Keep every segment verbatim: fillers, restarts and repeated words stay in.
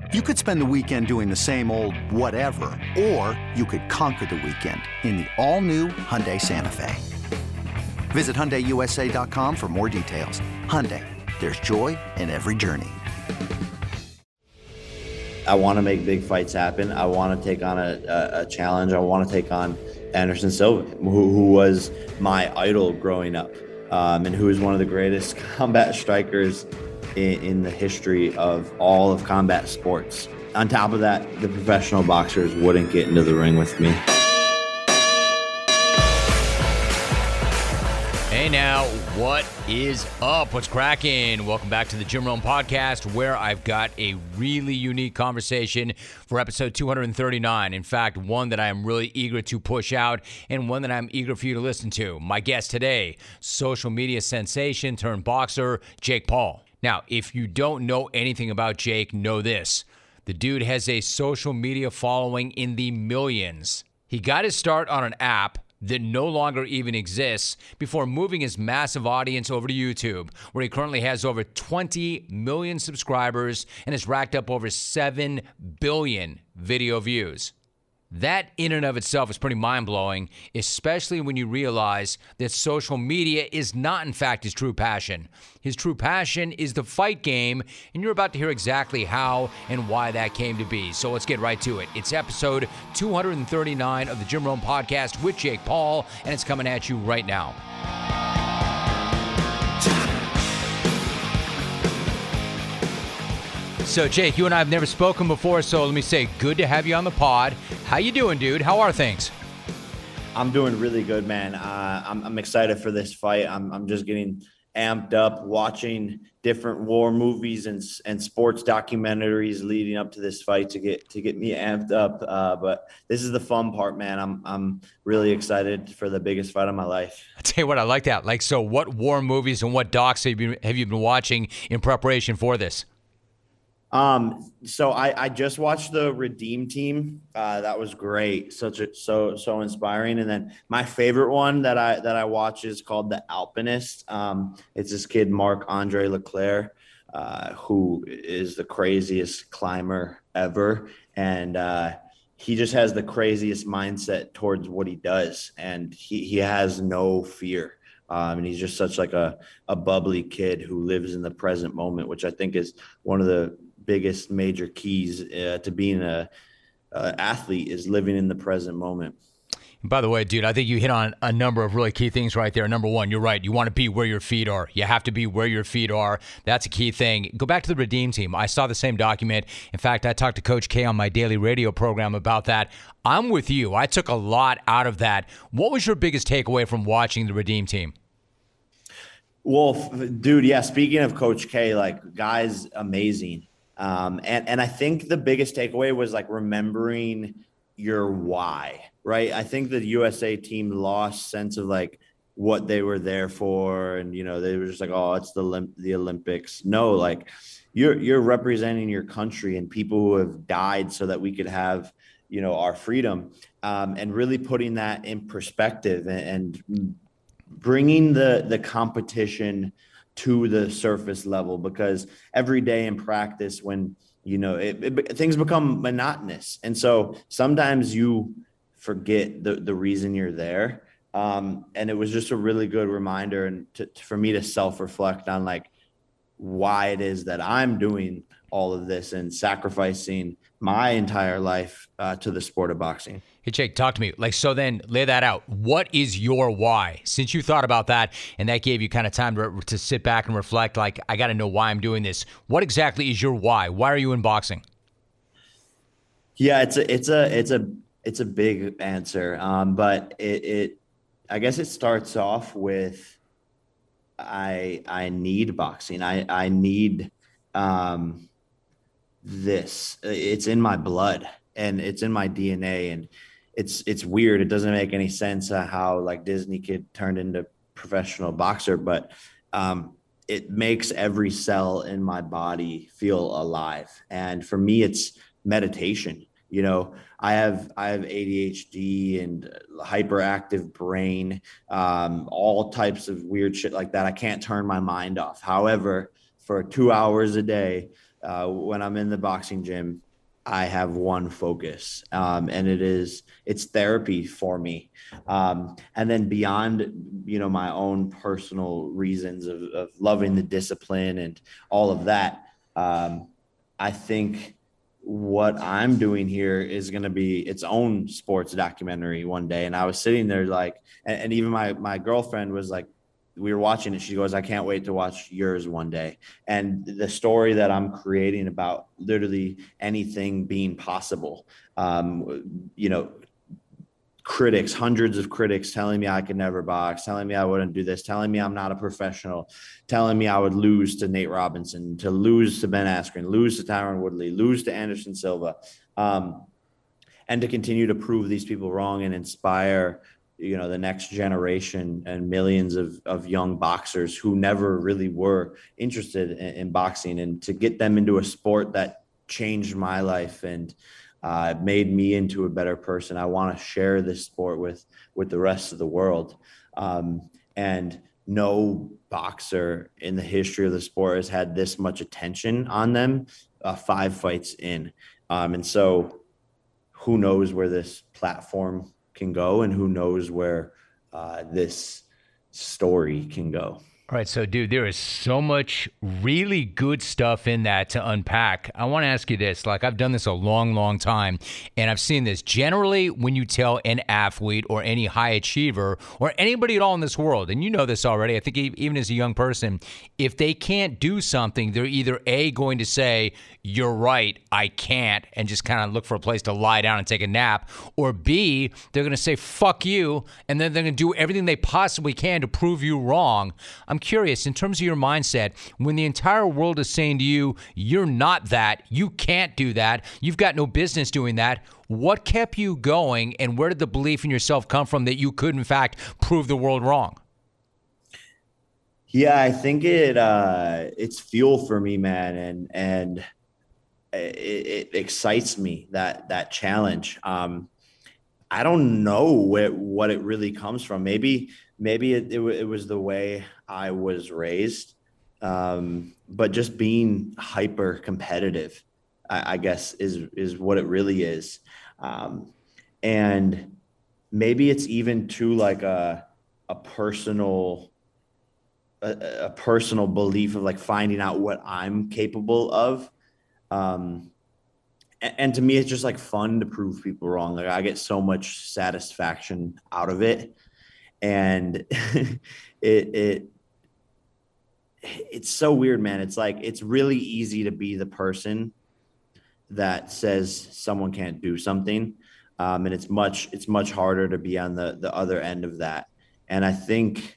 You could spend the weekend doing the same old whatever, or you could conquer the weekend in the all-new Hyundai Santa Fe. Visit Hyundai U S A dot com for more details. Hyundai, there's joy in every journey. I want to make big fights happen. I want to take on a, a, a challenge. I want to take on Anderson Silva, who, who was my idol growing up, um, and who is one of the greatest combat strikers in, in the history of all of combat sports. On top of that, the professional boxers wouldn't get into the ring with me. Hey now, what is up? What's cracking? Welcome back to the Jim Rome Podcast, where I've got a really unique conversation for episode two thirty-nine. In fact, one that I am really eager to push out and one that I'm eager for you to listen to. My guest today, social media sensation turned boxer, Jake Paul. Now, if you don't know anything about Jake, know this. The dude has a social media following in the millions. He got his start on an app that no longer even exists before moving his massive audience over to YouTube, where he currently has over twenty million subscribers and has racked up over seven billion video views. That in and of itself is pretty mind-blowing, especially when you realize that social media is not, in fact, his true passion. His true passion is the fight game, and you're about to hear exactly how and why that came to be. So let's get right to it. It's episode two thirty-nine of the Jim Rome Podcast with Jake Paul, and it's coming at you right now. So, Jake, you and I have never spoken before, so let me say, good to have you on the pod. How you doing, dude? How are things? I'm doing really good, man. Uh, I'm, I'm excited for this fight. I'm, I'm just getting amped up, watching different war movies and and sports documentaries leading up to this fight to get to get me amped up. Uh, but this is the fun part, man. I'm I'm really excited for the biggest fight of my life. I'll tell you what, I like that. Like, so, what war movies and what docs have you been, have you been watching in preparation for this? Um, so I, I just watched the Redeem Team. Uh, that was great. Such a, so, so inspiring. And then my favorite one that I, that I watch is called The Alpinist. Um, it's this kid, Marc-Andre Leclerc, uh, who is the craziest climber ever. And, uh, he just has the craziest mindset towards what he does. And he, he has no fear. Um, and he's just such like a, a bubbly kid who lives in the present moment, which I think is one of the biggest major keys uh, to being a, a athlete is living in the present moment. By the way, dude, I think you hit on a number of really key things right there. Number one, you're right. You want to be where your feet are. You have to be where your feet are. That's a key thing. Go back to the Redeem Team. I saw the same document. In fact, I talked to Coach K on my daily radio program about that. I'm with you. I took a lot out of that. What was your biggest takeaway from watching the Redeem Team? Well, dude, yeah, speaking of Coach K, like, guy's amazing. Um, and, and I think the biggest takeaway was like remembering your why, right? I think the U S A team lost sense of like what they were there for. And, you know, they were just like, oh, it's the, Olymp- the Olympics. No, like you're, you're representing your country and people who have died so that we could have, you know, our freedom, um, and really putting that in perspective and, and bringing the, the competition to the surface level, because every day in practice, when, you know, it, it, things become monotonous. And so sometimes you forget the, the reason you're there. Um, and it was just a really good reminder and to, for me to self-reflect on like why it is that I'm doing all of this and sacrificing my entire life uh, to the sport of boxing. Hey, Jake, talk to me. Like, so then lay that out. What is your why? Since you thought about that and that gave you kind of time to, to sit back and reflect, like, I got to know why I'm doing this. What exactly is your why? Why are you in boxing? Yeah, it's a, it's a, it's a, it's a big answer. Um, but it, it, I guess it starts off with, I, I need boxing. I, I need, um, this. It's in my blood and it's in my D N A, and it's it's weird. It doesn't make any sense uh, how like Disney kid turned into professional boxer, but um, it makes every cell in my body feel alive. And for me, it's meditation. You know, I have I have A D H D and hyperactive brain, um, all types of weird shit like that. I can't turn my mind off. However, for two hours a day, uh, when I'm in the boxing gym, I have one focus, um, and it is it's therapy for me. Um, and then beyond, you know, my own personal reasons of, of loving the discipline and all of that, um, I think what I'm doing here is going to be its own sports documentary one day. And I was sitting there like, and, and even my my girlfriend was like, we were watching it. She goes, I can't wait to watch yours one day. And the story that I'm creating about literally anything being possible, um, you know, critics, hundreds of critics telling me I could never box, telling me I wouldn't do this, telling me I'm not a professional, telling me I would lose to Nate Robinson, to lose to Ben Askren, lose to Tyron Woodley, lose to Anderson Silva, um, and to continue to prove these people wrong and inspire, you know, the next generation and millions of, of young boxers who never really were interested in, in boxing, and to get them into a sport that changed my life and uh, made me into a better person. I want to share this sport with, with the rest of the world. Um, and no boxer in the history of the sport has had this much attention on them, uh, five fights in. Um, and so who knows where this platform can go, and who knows where uh, this story can go. All right, so dude, there is so much really good stuff in that to unpack. I want to ask you this. Like, I've done this a long, long time, and I've seen this. Generally, when you tell an athlete or any high achiever or anybody at all in this world, and you know this already, I think even as a young person, if they can't do something, they're either A, going to say, you're right, I can't, and just kind of look for a place to lie down and take a nap, or B, they're going to say, fuck you, and then they're going to do everything they possibly can to prove you wrong. I'm curious, in terms of your mindset, when the entire world is saying to you, you're not that, you can't do that, you've got no business doing that, what kept you going, and where did the belief in yourself come from that you could, in fact, prove the world wrong? Yeah, I think it uh, it's fuel for me, man, and and it, it excites me, that that challenge. Um, I don't know what what it really comes from. Maybe maybe it, it, it was the way I was raised, um, but just being hyper competitive, I, I guess, is is what it really is. Um, and maybe it's even too like a a personal a, a personal belief of like finding out what I'm capable of. Um, and, and to me, it's just like fun to prove people wrong. Like, I get so much satisfaction out of it. And it, it, it's so weird, man. It's like, it's really easy to be the person that says someone can't do something. Um, and it's much, it's much harder to be on the, the other end of that. And I think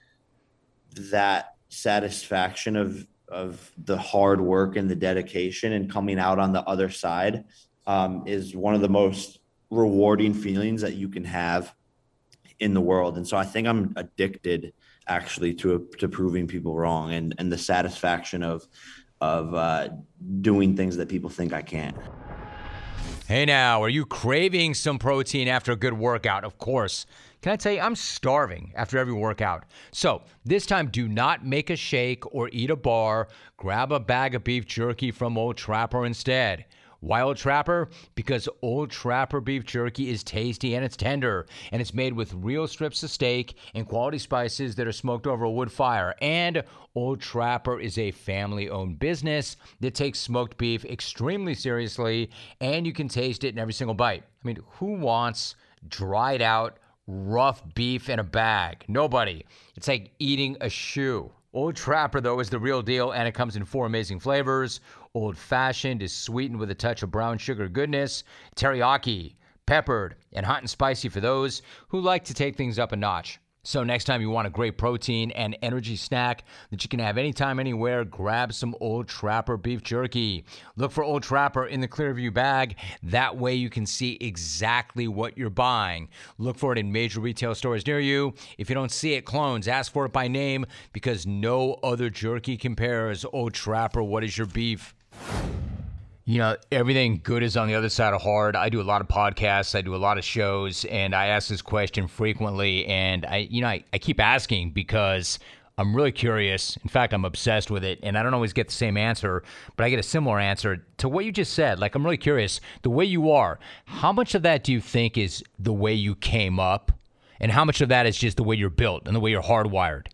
that satisfaction of, of the hard work and the dedication and coming out on the other side um, is one of the most rewarding feelings that you can have in the world. And so I think I'm addicted actually to, to proving people wrong, and, and the satisfaction of, of uh, doing things that people think I can't. Hey now, are you craving some protein after a good workout? Of course. Can I tell you, I'm starving after every workout. So this time, do not make a shake or eat a bar. Grab a bag of beef jerky from Old Trapper instead. Why Old Trapper? Because Old Trapper beef jerky is tasty and it's tender, and it's made with real strips of steak and quality spices that are smoked over a wood fire. And Old Trapper is a family-owned business that takes smoked beef extremely seriously, and you can taste it in every single bite. I mean, who wants dried out, rough beef in a bag? Nobody. It's like eating a shoe. Old Trapper, though, is the real deal, and it comes in four amazing flavors. Old Fashioned is sweetened with a touch of brown sugar goodness. Teriyaki, peppered, and hot and spicy for those who like to take things up a notch. So next time you want a great protein and energy snack that you can have anytime, anywhere, grab some Old Trapper beef jerky. Look for Old Trapper in the Clearview bag. That way you can see exactly what you're buying. Look for it in major retail stores near you. If you don't see it, clones, ask for it by name, because no other jerky compares. Old Trapper, what is your beef? You know, everything good is on the other side of hard. I do a lot of podcasts. I do a lot of shows, and I ask this question frequently. And I, you know, I, I keep asking because I'm really curious. In fact, I'm obsessed with it, and I don't always get the same answer, but I get a similar answer to what you just said. Like, I'm really curious, the way you are, how much of that do you think is the way you came up, and how much of that is just the way you're built and the way you're hardwired?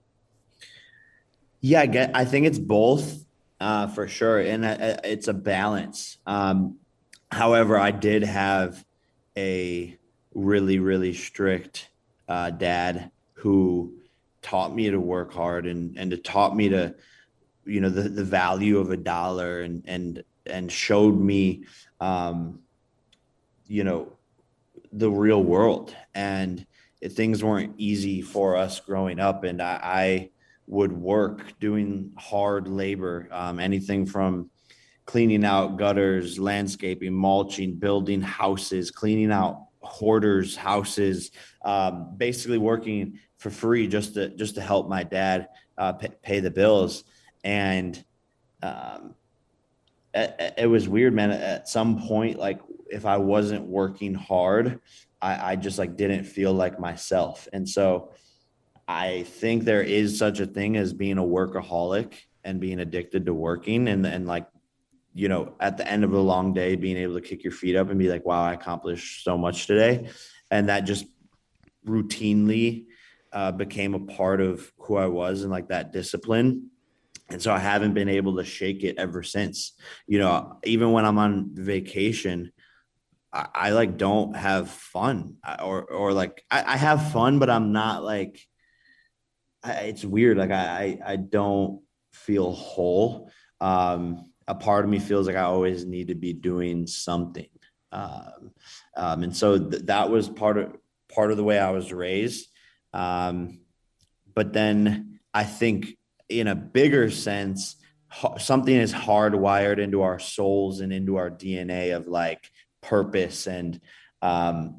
Yeah, I get, I think it's both, uh, for sure. And uh, it's a balance. Um, however, I did have a really, really strict uh, dad who taught me to work hard and, and to taught me to, you know, the, the value of a dollar and, and, and showed me, um, you know, the real world. And it, things weren't easy for us growing up. And I, I would work doing hard labor, um, anything from cleaning out gutters, landscaping, mulching, building houses, cleaning out hoarders' houses, um, basically working for free just to just to help my dad uh, pay, pay the bills. And um, it, it was weird, man. At some point, like if I wasn't working hard, I, I just like didn't feel like myself. And so I think there is such a thing as being a workaholic and being addicted to working, and, and like, you know, at the end of a long day, being able to kick your feet up and be like, wow, I accomplished so much today. And that just routinely uh, became a part of who I was and like that discipline. And so I haven't been able to shake it ever since. You know, even when I'm on vacation, I, I like don't have fun, or, or like I, I have fun, but I'm not like, I, it's weird. Like I, I, I don't feel whole. Um, a part of me feels like I always need to be doing something. Um, um, and so th- that was part of, part of the way I was raised. Um, but then I think in a bigger sense, ho- something is hardwired into our souls and into our D N A of like purpose. And um,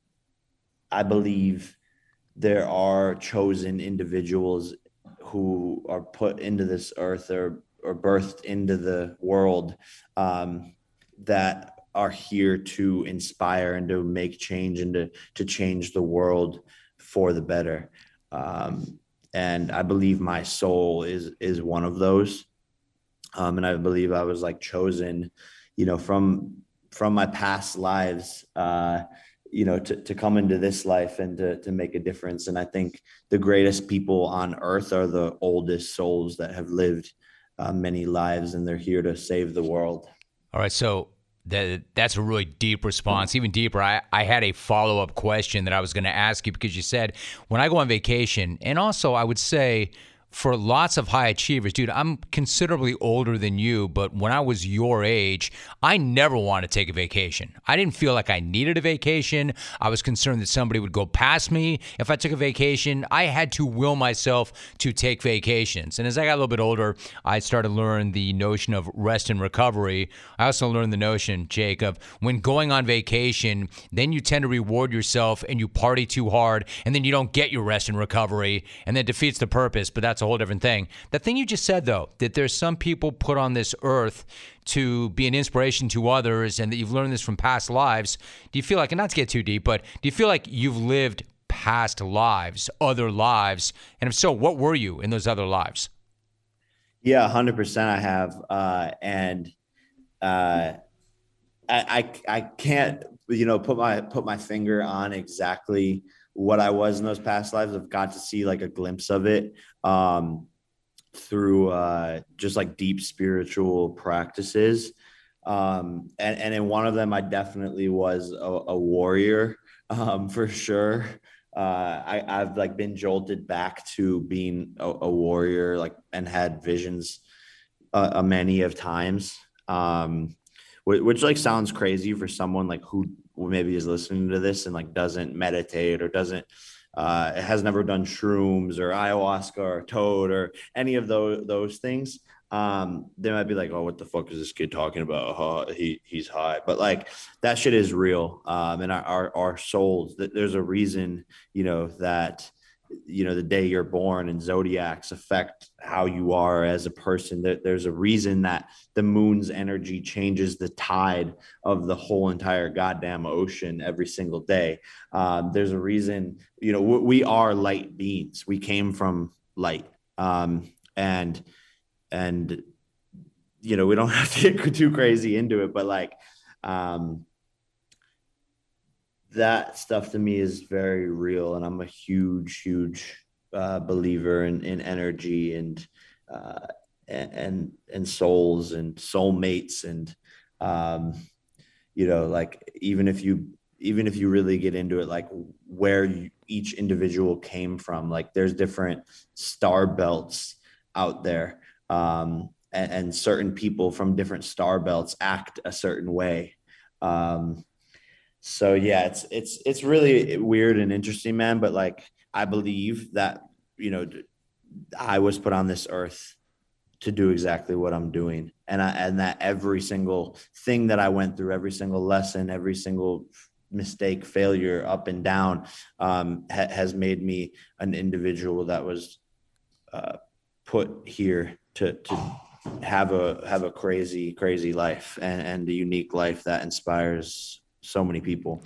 I believe there are chosen individuals who are put into this earth or, or birthed into the world um, that are here to inspire and to make change and to, to change the world for the better. Um, and I believe my soul is, is one of those. Um, and I believe I was like chosen, you know, from, from my past lives, uh, you know, to, to come into this life and to, to make a difference. And I think the greatest people on earth are the oldest souls that have lived uh, many lives, and they're here to save the world. All right. So that that's a really deep response, even deeper. I, I had a follow-up question that I was going to ask you, because you said, when I go on vacation, and also I would say for lots of high achievers, dude, I'm considerably older than you, but when I was your age, I never wanted to take a vacation. I didn't feel like I needed a vacation. I was concerned that somebody would go past me if I took a vacation. I had to will myself to take vacations. And as I got a little bit older, I started to learn the notion of rest and recovery. I also learned the notion, Jake, of when going on vacation, then you tend to reward yourself and you party too hard, and then you don't get your rest and recovery, and that defeats the purpose. But that's a whole different thing. That thing you just said, though, that there's some people put on this earth to be an inspiration to others, and that you've learned this from past lives. Do you feel like, and not to get too deep, but do you feel like you've lived past lives, other lives? And if so, what were you in those other lives? Yeah, one hundred percent I have. Uh, and uh, I, I, I can't, you know, put my, put my finger on exactly what I was in those past lives. I've got to see like a glimpse of it um, through uh, just like deep spiritual practices. Um, and, and in one of them, I definitely was a, a warrior um, for sure. Uh, I, I've like been jolted back to being a, a warrior, like, and had visions uh, a many of times, um, which, which like sounds crazy for someone like who maybe is listening to this and like doesn't meditate or doesn't uh has never done shrooms or ayahuasca or toad or any of those those things. Um they might be like, oh, what the fuck is this kid talking about? Oh, he he's high. But like that shit is real. Um and our our, our souls, that there's a reason, you know, that you know the day you're born and zodiacs affect how you are as a person. That there's a reason that the moon's energy changes the tide of the whole entire goddamn ocean every single day. Um, there's a reason, you know, we, we are light beings. We came from light. Um, and, and, you know, we don't have to get too crazy into it, but like, um, that stuff to me is very real. And I'm a huge, huge, uh, believer in, in energy and, uh, and, and souls and soulmates. And, um, you know, like, even if you, even if you really get into it, like where you, each individual came from, like there's different star belts out there. Um, and, and certain people from different star belts act a certain way. Um, so yeah, it's, it's, it's really weird and interesting, man. But like, I believe that, you know, I was put on this earth to do exactly what I'm doing. And I, and that every single thing that I went through, every single lesson, every single mistake, failure, up and down, um, ha- has made me an individual that was, uh, put here to, to have a, have a crazy, crazy life and, and a unique life that inspires so many people.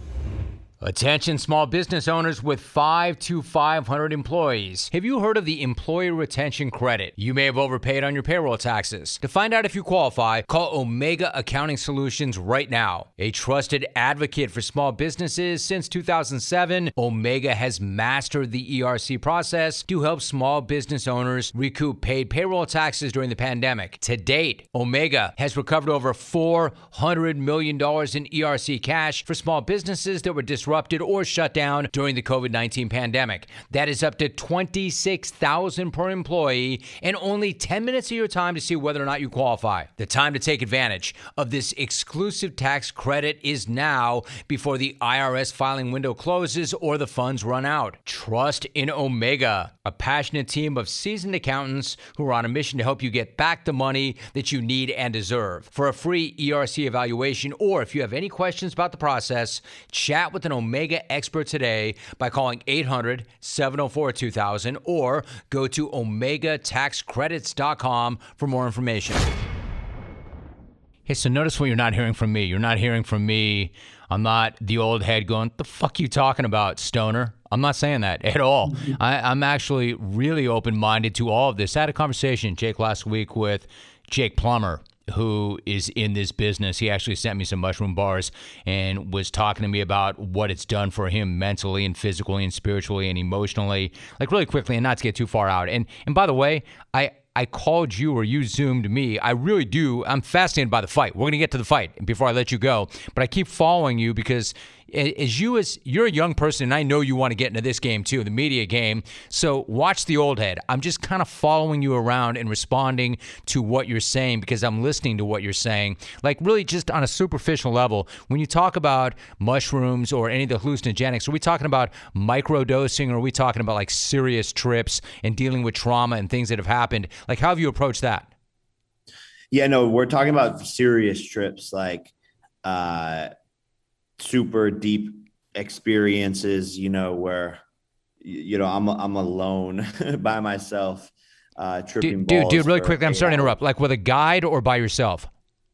Attention small business owners with five to five hundred employees. Have you heard of the Employee Retention Credit? You may have overpaid on your payroll taxes. To find out if you qualify, call Omega Accounting Solutions right now. A trusted advocate for small businesses since two thousand seven, Omega has mastered the E R C process to help small business owners recoup paid payroll taxes during the pandemic. To date, Omega has recovered over four hundred million dollars in E R C cash for small businesses that were disrupted or shut down during the COVID nineteen pandemic. That is up to twenty-six thousand dollars per employee and only ten minutes of your time to see whether or not you qualify. The time to take advantage of this exclusive tax credit is now before the I R S filing window closes or the funds run out. Trust in Omega, a passionate team of seasoned accountants who are on a mission to help you get back the money that you need and deserve. For a free E R C evaluation, or if you have any questions about the process, chat with an Omega expert today by calling eight hundred, seven oh four, two thousand or go to omega tax credits dot com for more information. Hey, so notice what you're not hearing from me. You're not hearing from me. I'm not the old head going, the fuck you talking about, stoner? I'm not saying that at all. I, I'm actually really open-minded to all of this. I had a conversation, Jake, last week with Jake Plummer, who is in this business. He actually sent me some mushroom bars and was talking to me about what it's done for him mentally and physically and spiritually and emotionally, like really quickly, and not to get too far out. And and by the way, I I called you or you Zoomed me. I really do. I'm fascinated by the fight. We're going to get to the fight before I let you go. But I keep following you because as you as you're a young person, and I know you want to get into this game too, the media game. So watch the old head. I'm just kind of following you around and responding to what you're saying because I'm listening to what you're saying. Like really just on a superficial level, when you talk about mushrooms or any of the hallucinogenics, are we talking about microdosing or are we talking about like serious trips and dealing with trauma and things that have happened? Like how have you approached that? Yeah, no, we're talking about serious trips, like, uh, super deep experiences, you know, where, you know, I'm, I'm alone by myself, uh, tripping dude, balls. Dude, dude, really quickly, I'm sorry to interrupt. Like with a guide or by yourself?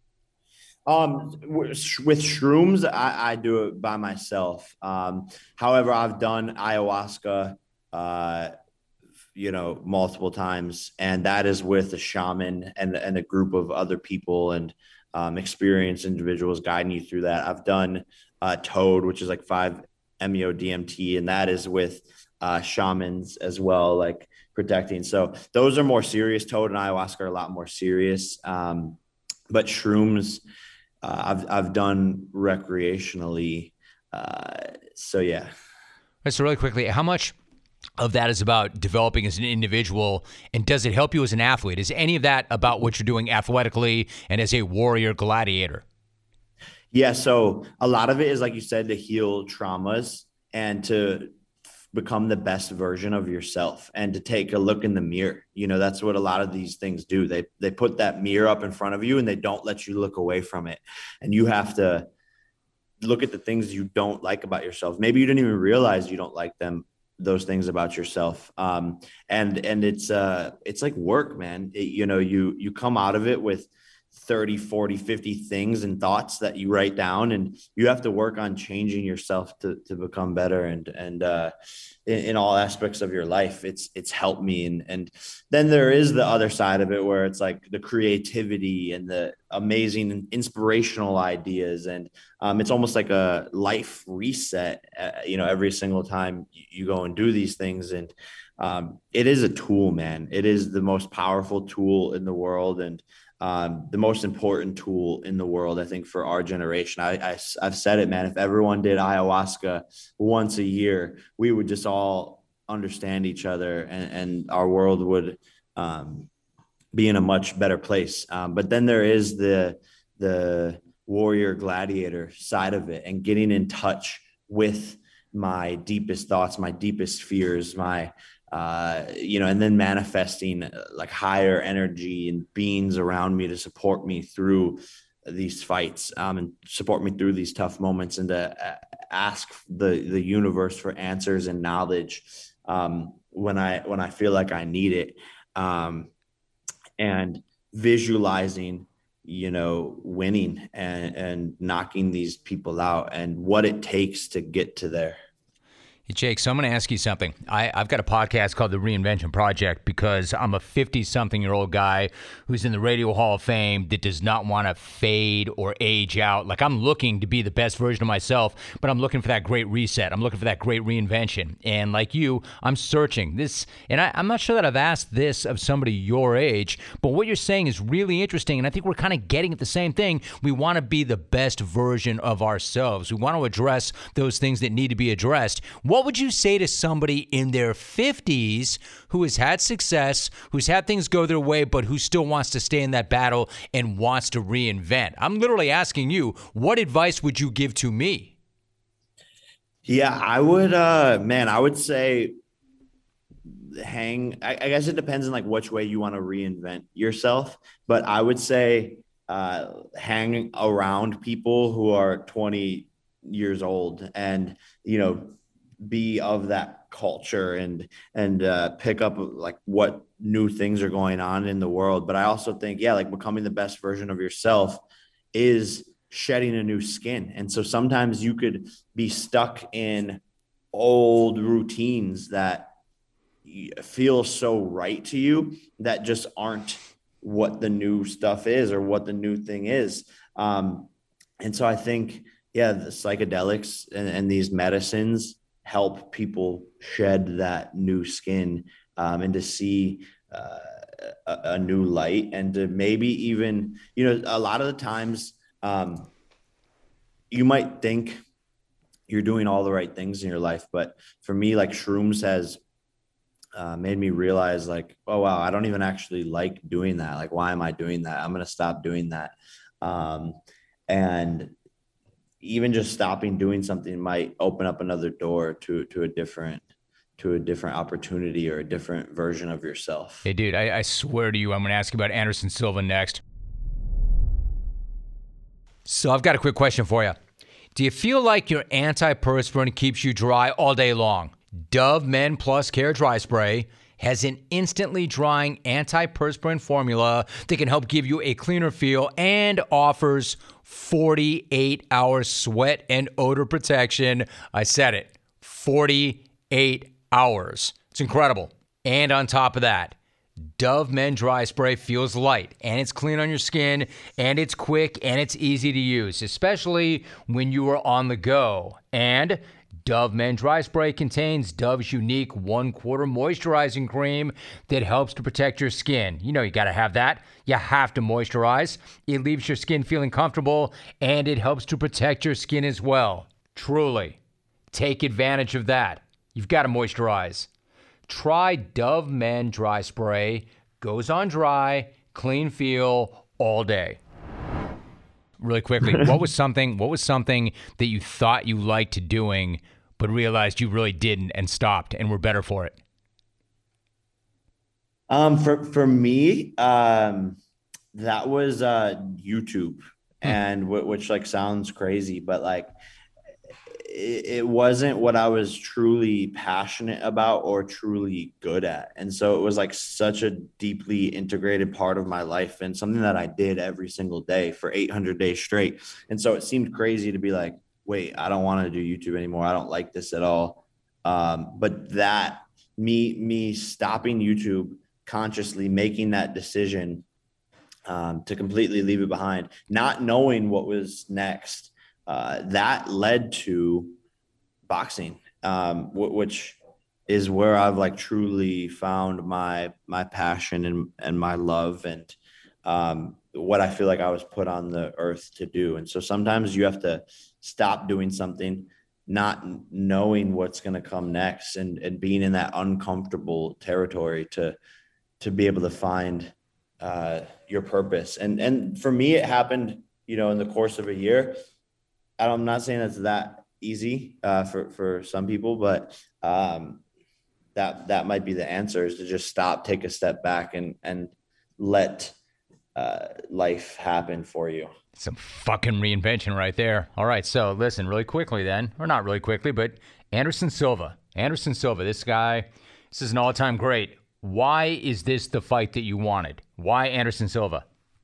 Um, with shrooms, I, I do it by myself. Um, however, I've done ayahuasca, uh, you know, multiple times, and that is with a shaman and, and a group of other people and, um, experienced individuals guiding you through that. I've done uh, Toad, which is like five M E O D M T, and that is with uh, shamans as well, like protecting. So those are more serious. Toad and ayahuasca are a lot more serious. Um, but shrooms, uh, I've I've done recreationally. Uh, so yeah. Right, so really quickly, how much of that is about developing as an individual, and does it help you as an athlete? Is any of that about what you're doing athletically and as a warrior gladiator? Yeah, so a lot of it is, like you said, to heal traumas and to become the best version of yourself and to take a look in the mirror. You know, that's what a lot of these things do. They they put that mirror up in front of you and they don't let you look away from it. And you have to look at the things you don't like about yourself. Maybe you didn't even realize you don't like them, those things about yourself. Um, and, and it's, uh, it's like work, man. It, you know, you, you come out of it with thirty, forty, fifty things and thoughts that you write down, and you have to work on changing yourself to, to become better. And, and, uh, in, in all aspects of your life, it's, it's helped me. And, and then there is the other side of it where it's like the creativity and the amazing and inspirational ideas. And, um, it's almost like a life reset, uh, you know, every single time you go and do these things. And, um, it is a tool, man. It is the most powerful tool in the world. And, um, the most important tool in the world, I think, for our generation. I, I, I've said it, man. If everyone did ayahuasca once a year, we would just all understand each other, and, and our world would um, be in a much better place. Um, but then there is the the warrior gladiator side of it, and getting in touch with my deepest thoughts, my deepest fears, my uh, you know, and then manifesting uh, like higher energy and beings around me to support me through these fights, um, and support me through these tough moments, and to uh, ask the, the universe for answers and knowledge, um, when I, when I feel like I need it, um, and visualizing, you know, winning and, and knocking these people out, and what it takes to get to there. Hey, Jake, so I'm going to ask you something. I, I've got a podcast called The Reinvention Project because I'm a fifty-something-year-old guy who's in the Radio Hall of Fame that does not want to fade or age out. Like, I'm looking to be the best version of myself, but I'm looking for that great reset. I'm looking for that great reinvention. And like you, I'm searching this. And I, I'm not sure that I've asked this of somebody your age, but what you're saying is really interesting. And I think we're kind of getting at the same thing. We want to be the best version of ourselves. We want to address those things that need to be addressed. What What would you say to somebody in their fifties who has had success, who's had things go their way, but who still wants to stay in that battle and wants to reinvent? I'm literally asking you, what advice would you give to me? Yeah, I would, uh, man, I would say hang, I, I guess it depends on like which way you want to reinvent yourself, but I would say uh, hang around people who are twenty years old, and, you know, be of that culture, and and uh, pick up like what new things are going on in the world. But I also think, yeah, like becoming the best version of yourself is shedding a new skin. And so sometimes you could be stuck in old routines that feel so right to you that just aren't what the new stuff is or what the new thing is. Um, and so I think, yeah, the psychedelics and, and these medicines help people shed that new skin, um, and to see uh, a, a new light, and to maybe even, you know, a lot of the times um, you might think you're doing all the right things in your life. But for me, like shrooms has uh, made me realize like, oh, wow, I don't even actually like doing that. Like, why am I doing that? I'm going to stop doing that. Um, and even just stopping doing something might open up another door to, to a different, to a different opportunity or a different version of yourself. Hey, dude, I, I swear to you, I'm going to ask you about Anderson Silva next. So I've got a quick question for you. Do you feel like your antiperspirant keeps you dry all day long? Dove Men Plus Care Dry Spray has an instantly drying antiperspirant formula that can help give you a cleaner feel and offers forty-eight hour sweat and odor protection. I said it, forty-eight hours. It's incredible. And on top of that, Dove Men Dry Spray feels light, and it's clean on your skin, and it's quick, and it's easy to use, especially when you are on the go. And Dove Men Dry Spray contains Dove's unique one-quarter moisturizing cream that helps to protect your skin. You know you got to have that. You have to moisturize. It leaves your skin feeling comfortable, and it helps to protect your skin as well. Truly, take advantage of that. You've got to moisturize. Try Dove Men Dry Spray. Goes on dry, clean feel all day. Really quickly, what was something what was something that you thought you liked doing but realized you really didn't and stopped and were better for it? Um, for, for me, um, that was uh, YouTube, hmm. and w- which like sounds crazy, but like it, it wasn't what I was truly passionate about or truly good at. And so it was like such a deeply integrated part of my life and something that I did every single day for eight hundred days straight. And so it seemed crazy to be like, wait, I don't want to do YouTube anymore. I don't like this at all. Um, but that me, me stopping YouTube, consciously making that decision um, to completely leave it behind, not knowing what was next, uh, that led to boxing, um, w- which is where I've like truly found my my passion and and my love and um, what I feel like I was put on the earth to do. And so sometimes you have to stop doing something, not knowing what's going to come next, and and being in that uncomfortable territory to to be able to find uh, your purpose. And and for me, it happened, you know, in the course of a year. I'm not saying it's that easy uh, for for some people, but um, that that might be the answer, is to just stop, take a step back, and and let uh, life happen for you. Some fucking reinvention right there. All right, so listen, really quickly then, or not really quickly, but Anderson Silva. Anderson Silva, this guy, this is an all-time great. Why is this the fight that you wanted? Why Anderson Silva?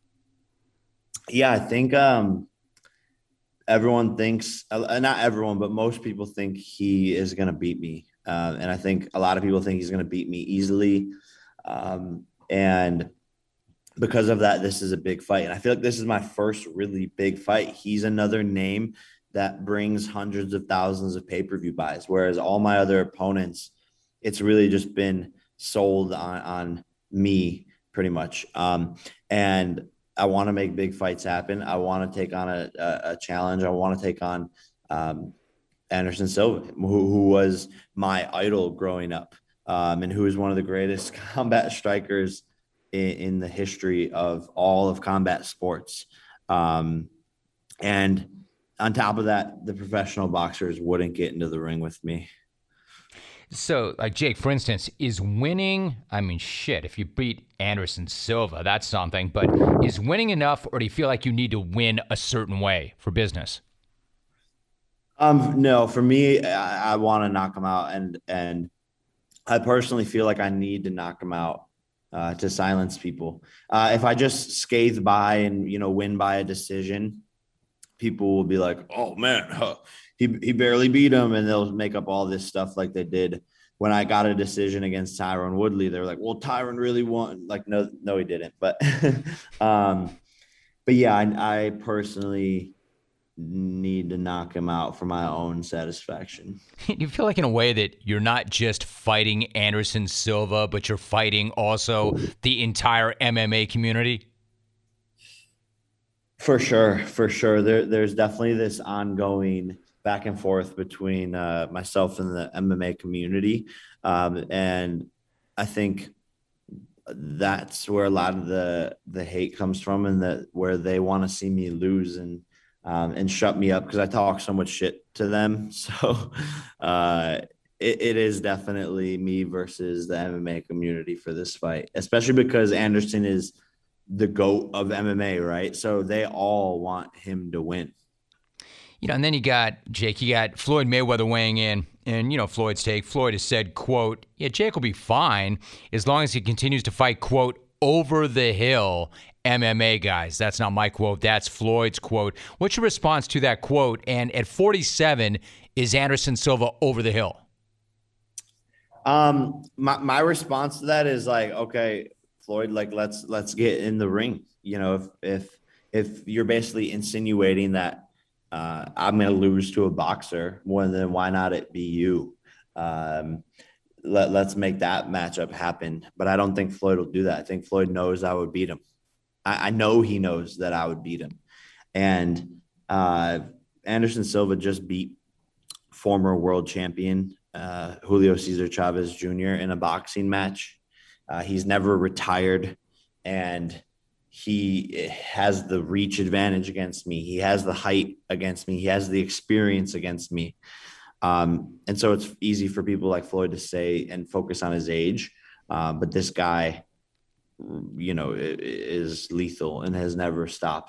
Yeah, I think um, everyone thinks, uh, not everyone, but most people think he is going to beat me. Uh, and I think a lot of people think he's going to beat me easily. Um, and because of that, this is a big fight. And I feel like this is my first really big fight. He's another name that brings hundreds of thousands of pay-per-view buys, whereas all my other opponents, it's really just been sold on, on me pretty much. Um, and I want to make big fights happen. I want to take on a, a, a challenge. I want to take on um, Anderson Silva, who, who was my idol growing up, um, and who is one of the greatest combat strikers in, in the history of all of combat sports. Um, and on top of that, the professional boxers wouldn't get into the ring with me. So, like, Jake, for instance, is winning, I mean, shit, if you beat Anderson Silva, that's something, but is winning enough, or do you feel like you need to win a certain way for business? Um, no, for me, I, I want to knock him out, and and I personally feel like I need to knock him out uh, to silence people. Uh, if I just scathe by and, you know, win by a decision, people will be like, "Oh man, huh, he he barely beat him," and they'll make up all this stuff like they did when I got a decision against Tyron Woodley. They're like, "Well, Tyron really won." Like, no, no, he didn't. But, um, but yeah, I, I personally need to knock him out for my own satisfaction. You feel like in a way that you're not just fighting Anderson Silva, but you're fighting also the entire M M A community? For sure, for sure. There, there's definitely this ongoing back and forth between uh, myself and the M M A community. Um, and I think that's where a lot of the, the hate comes from, and that where they want to see me lose and, um, and shut me up because I talk so much shit to them. So uh, it, it is definitely me versus the M M A community for this fight, especially because Anderson is the GOAT of M M A, right? So they all want him to win. You know, and then you got, Jake, you got Floyd Mayweather weighing in, and, you know, Floyd's take. Floyd has said, quote, yeah, Jake will be fine as long as he continues to fight, quote, over the hill M M A guys. That's not my quote. That's Floyd's quote. What's your response to that quote? And at forty-seven, is Anderson Silva over the hill? Um, my, my response to that is like, okay, Floyd, like, let's, let's get in the ring. You know, if, if, if you're basically insinuating that uh, I'm going to lose to a boxer, well, then why not it be you? Um, let, let's make that matchup happen. But I don't think Floyd will do that. I think Floyd knows I would beat him. I, I know he knows that I would beat him. And uh, Anderson Silva just beat former world champion uh, Julio Cesar Chavez Junior in a boxing match. Uh, he's never retired, and he has the reach advantage against me. He has the height against me. He has the experience against me. Um, and so it's easy for people like Floyd to say and focus on his age. Uh, but this guy, you know, is lethal and has never stopped.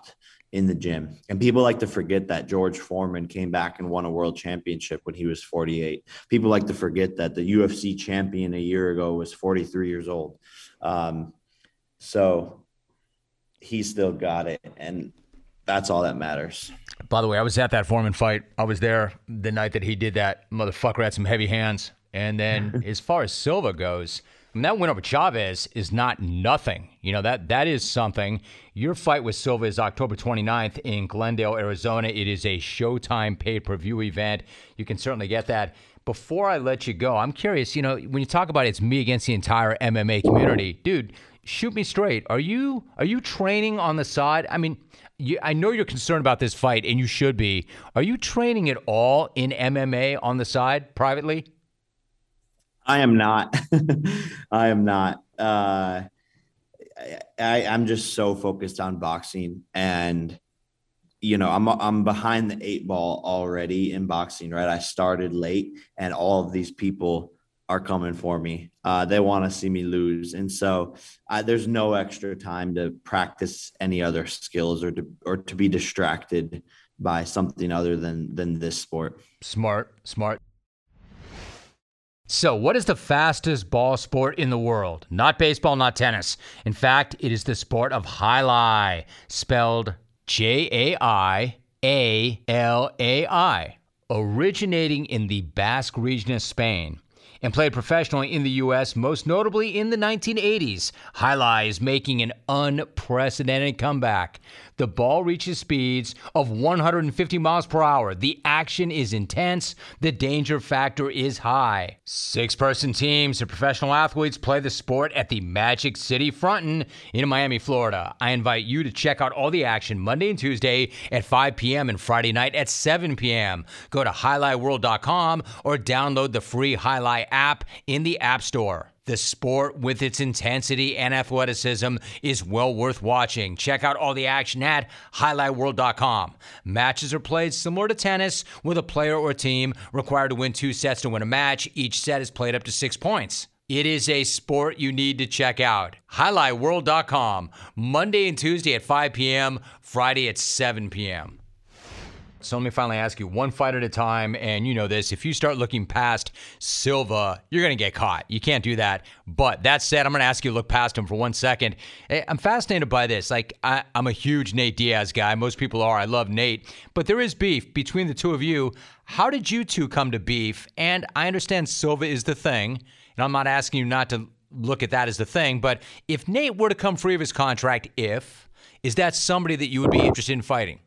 in the gym. And people like to forget that George Foreman came back and won a world championship when he was forty-eight. People like to forget that the U F C champion a year ago was forty-three years old. Um, so he still got it. And that's all that matters. By the way, I was at that Foreman fight. I was there the night that he did that. Motherfucker had some heavy hands. And then as far as Silva goes, I mean, that win over Chavez is not nothing. You know, that that is something. Your fight with Silva is October twenty-ninth in Glendale, Arizona. It is a Showtime pay-per-view event. You can certainly get that. Before I let you go, I'm curious, you know, when you talk about it's me against the entire M M A community, dude, shoot me straight. Are you are you training on the side? I mean, you, I know you're concerned about this fight, and you should be. Are you training at all in M M A on the side privately? I am not. I am not. Uh, I, I'm just so focused on boxing, and you know, I'm I'm behind the eight ball already in boxing. Right, I started late, and all of these people are coming for me. Uh, they want to see me lose, and so uh, there's no extra time to practice any other skills or to or to be distracted by something other than than this sport. Smart, smart. So, what is the fastest ball sport in the world? Not baseball, not tennis. In fact, it is the sport of Jai-Alai, spelled J A I A L A I, originating in the Basque region of Spain and played professionally in the U S, most notably in the nineteen eighties. Jai-Alai is making an unprecedented comeback. The ball reaches speeds of one hundred fifty miles per hour. The action is intense. The danger factor is high. Six-person teams of professional athletes play the sport at the Magic City Fronton in Miami, Florida. I invite you to check out all the action Monday and Tuesday at five p.m. and Friday night at seven p.m. Go to jai alai world dot com or download the free Jai-Alai app in the App Store. The sport, with its intensity and athleticism, is well worth watching. Check out all the action at jai alai world dot com. Matches are played similar to tennis, with a player or team required to win two sets to win a match. Each set is played up to six points. It is a sport you need to check out. jai alai world dot com. Monday and Tuesday at five p.m., Friday at seven p.m. So let me finally ask you one fight at a time, and you know this, if you start looking past Silva, you're going to get caught. You can't do that. But that said, I'm going to ask you to look past him for one second. I'm fascinated by this. Like, I, I'm a huge Nate Diaz guy. Most people are. I love Nate. But there is beef between the two of you. How did you two come to beef? And I understand Silva is the thing, and I'm not asking you not to look at that as the thing, but if Nate were to come free of his contract, if, is that somebody that you would be interested in fighting?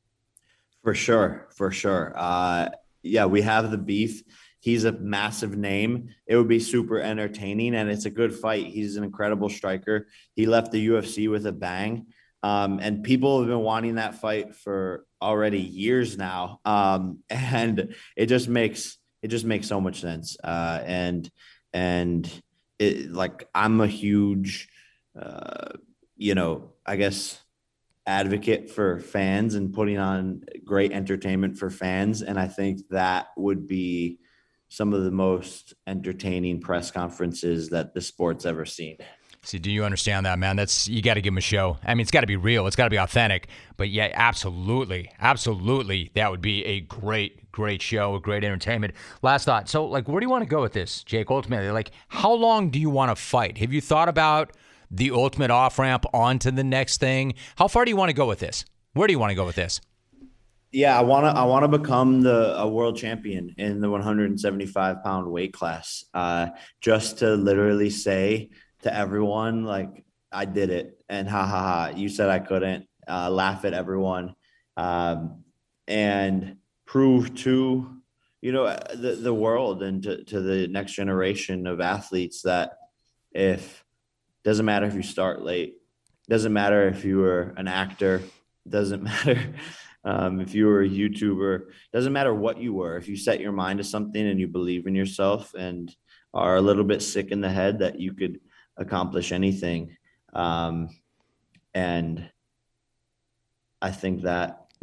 For sure, for sure. Uh, yeah, we have the beef. He's a massive name. It would be super entertaining, and it's a good fight. He's an incredible striker. He left the U F C with a bang, um, and people have been wanting that fight for already years now. Um, and it just makes it just makes so much sense. Uh, and and it, like I'm a huge, uh, you know, I guess. advocate for fans and putting on great entertainment for fans. And I think that would be some of the most entertaining press conferences that the sport's ever seen. See, do you understand that, man? That's, you got to give him a show. I mean, it's got to be real. It's got to be authentic. But yeah, absolutely. Absolutely. That would be a great, great show, a great entertainment. Last thought. So, like, where do you want to go with this, Jake? Ultimately, like, how long do you want to fight? Have you thought about the ultimate off-ramp onto the next thing? How far do you want to go with this? Where do you want to go with this? Yeah, I want to I want to become the a world champion in the one hundred seventy-five pound weight class. Uh, just to literally say to everyone, like, I did it, and ha ha ha, you said I couldn't. Uh, laugh at everyone, um, and prove to you know the the world and to, to the next generation of athletes that if doesn't matter if you start late. Doesn't matter if you were an actor. Doesn't matter um, if you were a YouTuber. Doesn't matter what you were. If you set your mind to something and you believe in yourself and are a little bit sick in the head, that you could accomplish anything. Um, and I think that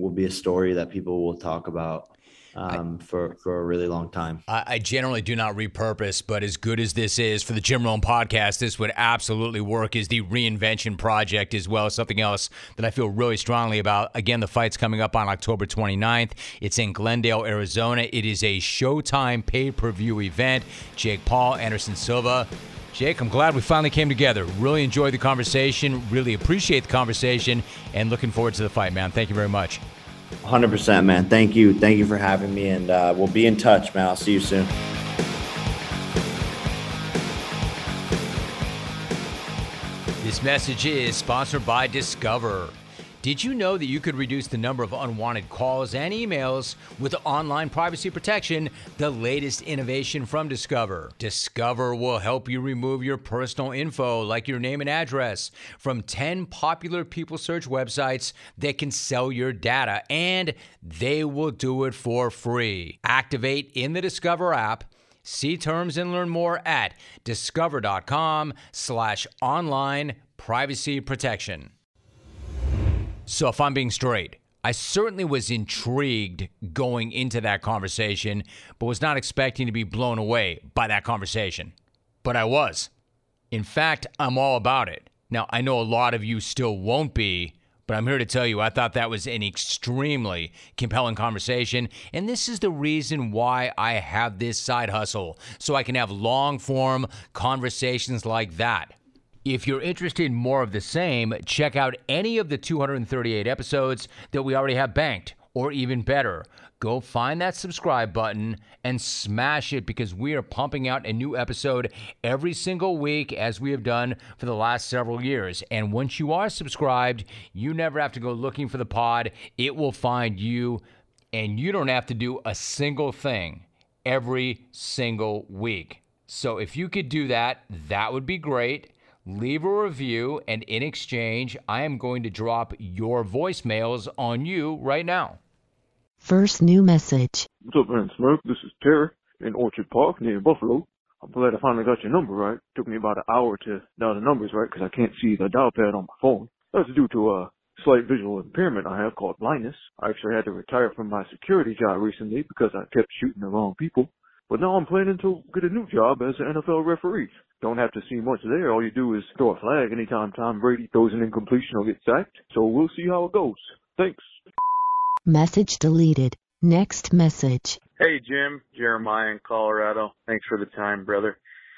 will be a story that people will talk about um, I, for, for a really long time. I, I generally do not repurpose, but as good as this is for the Jim Rome podcast, this would absolutely work as the reinvention project as well. Something else that I feel really strongly about. Again, the fight's coming up on October twenty-ninth. It's in Glendale, Arizona. It is a Showtime pay-per-view event. Jake Paul, Anderson Silva. Jake, I'm glad we finally came together. Really enjoyed the conversation. Really appreciate the conversation and looking forward to the fight, man. Thank you very much. one hundred percent, man. Thank you. Thank you for having me, and uh, we'll be in touch, man. I'll see you soon. This message is sponsored by Discover. Did you know that you could reduce the number of unwanted calls and emails with online privacy protection, the latest innovation from Discover? Discover will help you remove your personal info, like your name and address, from ten popular people search websites that can sell your data, and they will do it for free. Activate in the Discover app. See terms and learn more at discover.com slash online privacy protection. So if I'm being straight, I certainly was intrigued going into that conversation, but was not expecting to be blown away by that conversation. But I was. In fact, I'm all about it. Now, I know a lot of you still won't be, but I'm here to tell you I thought that was an extremely compelling conversation, and this is the reason why I have this side hustle, so I can have long-form conversations like that. If you're interested in more of the same, check out any of the two hundred thirty-eight episodes that we already have banked, or even better, go find that subscribe button and smash it, because we are pumping out a new episode every single week as we have done for the last several years. And once you are subscribed, you never have to go looking for the pod. It will find you, and you don't have to do a single thing every single week. So if you could do that, that would be great. Leave a review, and in exchange, I am going to drop your voicemails on you right now. First new message. What's up, man? Smirk? This is Terry in Orchard Park near Buffalo. I'm glad I finally got your number right. Took me about an hour to dial the numbers right because I can't see the dial pad on my phone. That's due to a slight visual impairment I have called blindness. I actually had to retire from my security job recently because I kept shooting the wrong people. But now I'm planning to get a new job as an N F L referee. Don't have to see much there. All you do is throw a flag anytime Tom Brady throws an incompletion or gets sacked. So we'll see how it goes. Thanks. Message deleted. Next message. Hey, Jim. Jeremiah in Colorado. Thanks for the time, brother.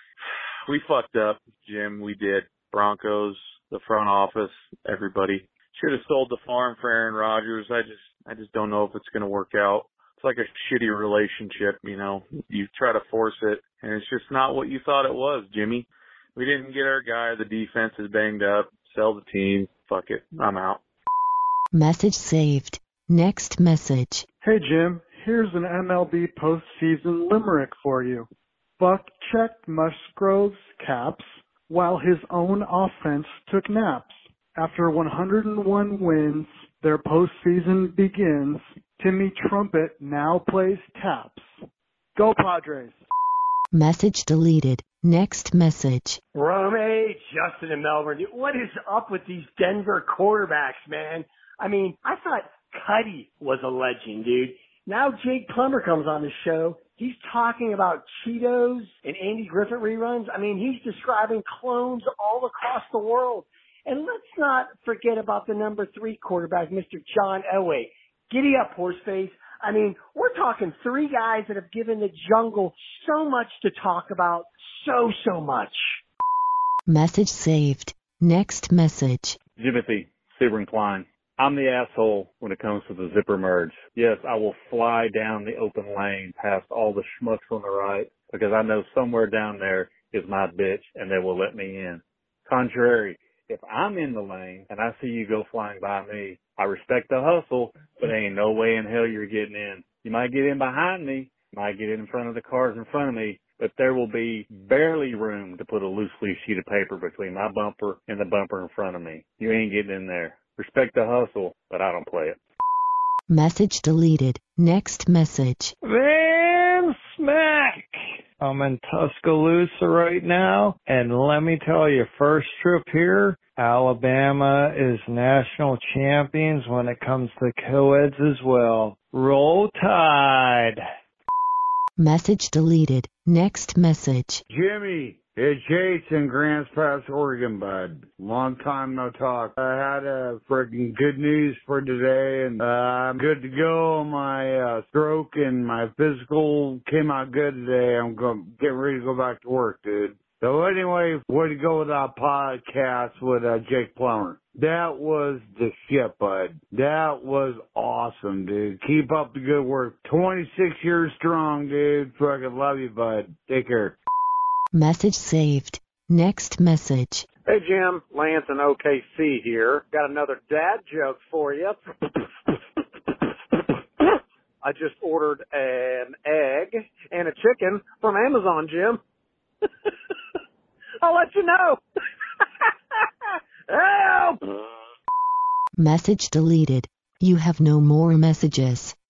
We fucked up, Jim. We did. Broncos, the front office, everybody. Should have sold the farm for Aaron Rodgers. I just, I just don't know if it's going to work out. It's like a shitty relationship, you know. You try to force it, and it's just not what you thought it was, Jimmy. We didn't get our guy. The defense is banged up. Sell the team. Fuck it. I'm out. Message saved. Next message. Hey, Jim. Here's an M L B postseason limerick for you. Buck checked Musgrove's caps while his own offense took naps. After one hundred one wins, their postseason begins. Timmy Trumpet now plays taps. Go Padres. Message deleted. Next message. Rome, Justin in Melbourne. What is up with these Denver quarterbacks, man? I mean, I thought Cuddy was a legend, dude. Now Jake Plummer comes on the show. He's talking about Cheetos and Andy Griffith reruns. I mean, he's describing clones all across the world. And let's not forget about the number three quarterback, Mister John Elway. Giddy up, horseface. I mean, we're talking three guys that have given the jungle so much to talk about. So, so much. Message saved. Next message. Jimothy, Sebring Klein. I'm the asshole when it comes to the zipper merge. Yes, I will fly down the open lane past all the schmucks on the right because I know somewhere down there is my bitch and they will let me in. Contrary, if I'm in the lane and I see you go flying by me, I respect the hustle, but there ain't no way in hell you're getting in. You might get in behind me, might get in front of the cars in front of me, but there will be barely room to put a loose leaf sheet of paper between my bumper and the bumper in front of me. You ain't getting in there. Respect the hustle, but I don't play it. Message deleted. Next message. Van Smack. I'm in Tuscaloosa right now, and let me tell you, first trip here, Alabama is national champions when it comes to co-eds as well. Roll Tide. Message deleted. Next message. Jimmy, it's Jason, Grants Pass, Oregon, bud. Long time no talk. I had a freaking good news for today, and uh, I'm good to go. My uh, stroke and my physical came out good today. I'm going getting ready to go back to work, dude. So anyway, way to go with that podcast with uh, Jake Plummer. That was the shit, bud. That was awesome, dude. Keep up the good work. twenty-six years strong, dude. Fucking love you, bud. Take care. Message saved. Next message. Hey, Jim. Lance in O K C here. Got another dad joke for you. I just ordered an egg and a chicken from Amazon, Jim. I'll let you know. Help! Message deleted. You have no more messages.